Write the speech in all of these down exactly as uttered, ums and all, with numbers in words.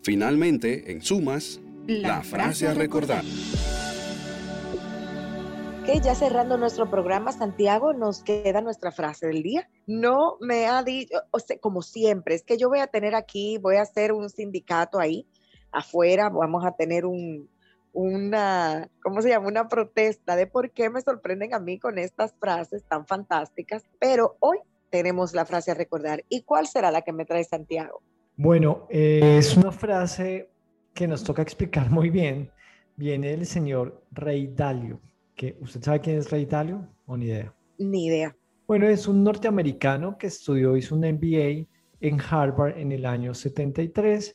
Finalmente, en sumas, la, la frase a recordar. Ok, ya cerrando nuestro programa, Santiago, nos queda nuestra frase del día. No me ha dicho, o sea, como siempre, es que yo voy a tener aquí, voy a hacer un sindicato ahí afuera, vamos a tener un, una, ¿cómo se llama? Una protesta de por qué me sorprenden a mí con estas frases tan fantásticas, pero hoy tenemos la frase a recordar. ¿Y cuál será la que me trae Santiago? Bueno, eh, es una frase que nos toca explicar muy bien. Viene del señor Ray Dalio. Que, ¿usted sabe quién es Ray Dalio o ni idea? Ni idea. Bueno, es un norteamericano que estudió, hizo un M B A en Harvard en el año setenta y tres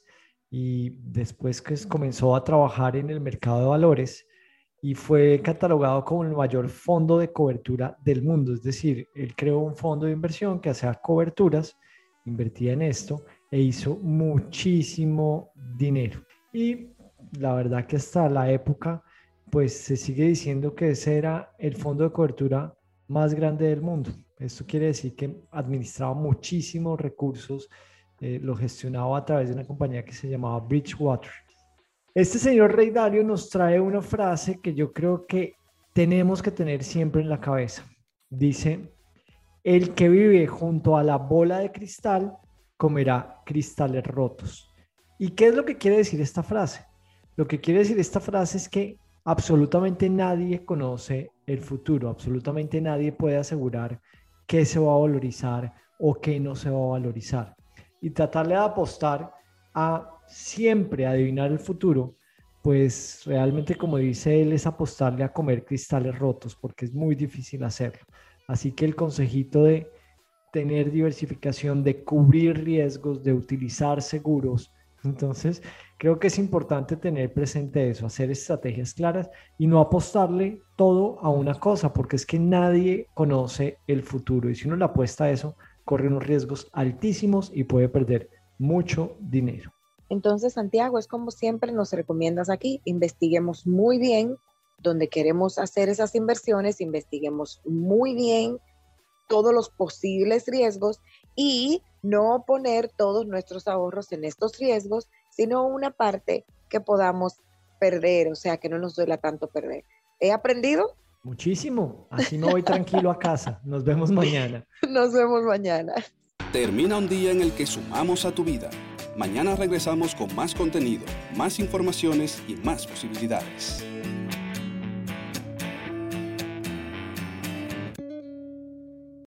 y después que comenzó a trabajar en el mercado de valores y fue catalogado como el mayor fondo de cobertura del mundo. Es decir, él creó un fondo de inversión que hacía coberturas, invertía en esto e hizo muchísimo dinero. Y la verdad que hasta la época pues se sigue diciendo que ese era el fondo de cobertura más grande del mundo. Esto quiere decir que administraba muchísimos recursos, eh, lo gestionaba a través de una compañía que se llamaba Bridgewater. Este señor Ray Dalio nos trae una frase que yo creo que tenemos que tener siempre en la cabeza. Dice, el que vive junto a la bola de cristal comerá cristales rotos. ¿Y qué es lo que quiere decir esta frase? Lo que quiere decir esta frase es que absolutamente nadie conoce el futuro, absolutamente nadie puede asegurar qué se va a valorizar o qué no se va a valorizar. Y tratarle de apostar a siempre adivinar el futuro, pues realmente, como dice él, es apostarle a comer cristales rotos porque es muy difícil hacerlo. Así que el consejito de tener diversificación, de cubrir riesgos, de utilizar seguros. Entonces, creo que es importante tener presente eso, hacer estrategias claras y no apostarle todo a una cosa, porque es que nadie conoce el futuro y si uno le apuesta a eso, corre unos riesgos altísimos y puede perder mucho dinero. Entonces, Santiago, es como siempre nos recomiendas aquí, investiguemos muy bien donde queremos hacer esas inversiones, investiguemos muy bien todos los posibles riesgos y no poner todos nuestros ahorros en estos riesgos, sino una parte que podamos perder, o sea, que no nos duela tanto perder. ¿He aprendido? Muchísimo. Así me voy tranquilo a casa. Nos vemos mañana. Nos vemos mañana. Termina un día en el que sumamos a tu vida. Mañana regresamos con más contenido, más informaciones y más posibilidades.